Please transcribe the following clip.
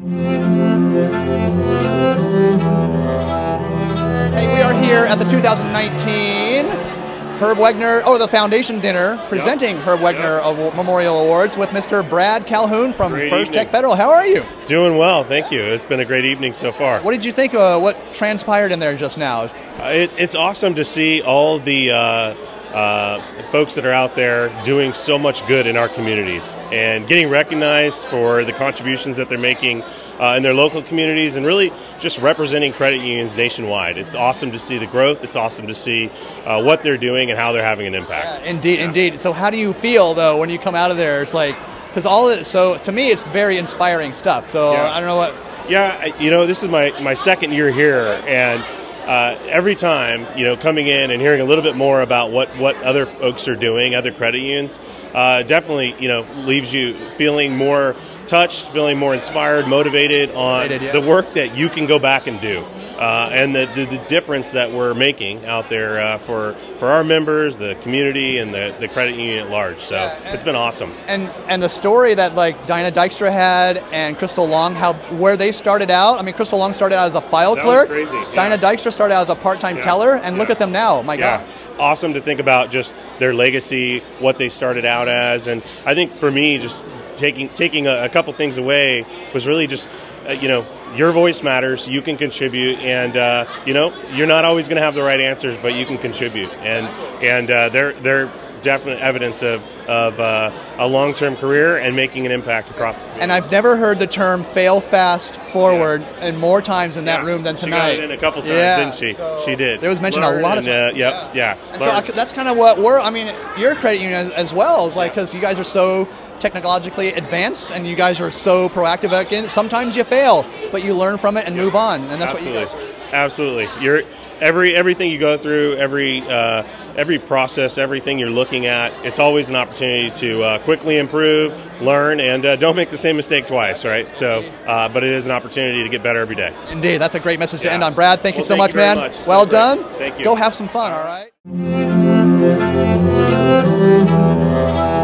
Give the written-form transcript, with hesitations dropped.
Hey, we are here at the 2019 Herb Wegner, the Foundation Dinner, presenting Herb Wegner Memorial Awards with Mr. Brad Calhoun from First Tech Federal. How are you? Doing well, thank you. It's been a great evening so far. What did you think of what transpired in there just now? It's awesome to see all the folks that are out there doing so much good in our communities and getting recognized for the contributions that they're making in their local communities and really just representing credit unions nationwide. It's awesome to see the growth. It's awesome to see what they're doing and how they're having an impact. Indeed. So how do you feel, though, when you come out of there? It's like, because to me, it's very inspiring stuff. So I don't know what... Yeah, this is my second year here, and every time, coming in and hearing a little bit more about what other folks are doing, other credit unions, definitely, leaves you feeling more touched, feeling more inspired, motivated on the work that you can go back and do, and the difference that we're making out there for our members, the community, and the credit union at large. So it's been awesome. And the story that Dinah Dykstra had and Crystal Long, where they started out. I mean, Crystal Long started out as a file clerk. Was crazy. Dinah Dykstra started out as a part-time teller, and look at them now. My God. Awesome to think about just their legacy, what they started out as, and I think for me, just taking a couple things away was really just, your voice matters. You can contribute, and you're not always going to have the right answers, but you can contribute, and they're definite evidence of a long-term career and making an impact across the field. And I've never heard the term "fail fast forward" and more times in that room than tonight. She got it in a couple times, didn't she? So she did. It was mentioned a lot of times. And so that's kind of what your credit union as well is like, because you guys are so technologically advanced and you guys are so proactive. Again, sometimes you fail, but you learn from it and move on, and that's what you guys are. Absolutely. Everything you go through, every process, everything you're looking at, it's always an opportunity to quickly improve, learn, and don't make the same mistake twice, right? So, but it is an opportunity to get better every day. Indeed. That's a great message to end on. Brad, thank you so much, very man. much. Well done. Thank you. Go have some fun, all right?